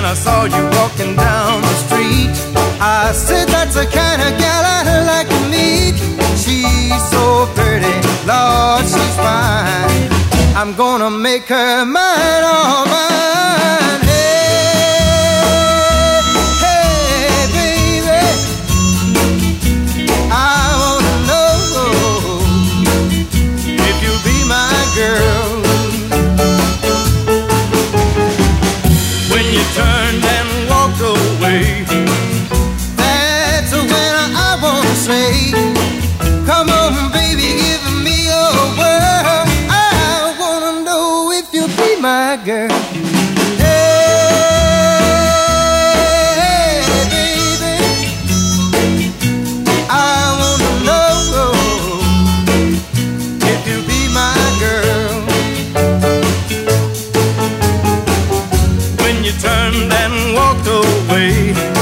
I saw you walking down the street. I said that's the kind of gal I'd like to meet. She's so pretty, Lord, she's fine. I'm gonna make her mine, all mine. Hey, hey, baby, I wanna know if you'll be my girl. When you turned and walked away, that's when I wanna say, come on, baby, give me your word. I wanna know if you'll be my girl. Hey, baby, I wanna know if you'll be my girl. When you turned and walked away,